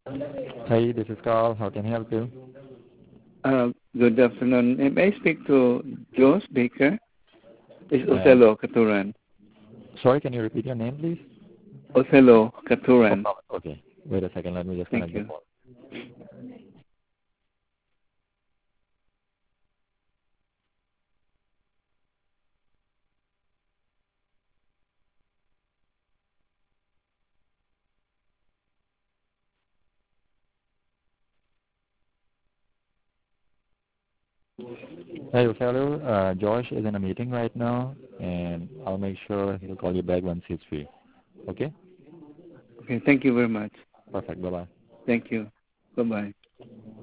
Hey, this is Carl. How can I help you? Good afternoon. May I speak to Josh Baker? It's Uh, Othello Katuran. Sorry, can you repeat your name, please? Othello Oh, Katuran. okay. Wait a second. Let me just Thank connect the you. phone. Hey, Othello. Josh is in a meeting right now, and I'll make sure he'll call you back once he's free. Okay? Okay, thank you very much. Perfect. Bye-bye. Thank you. Bye-bye.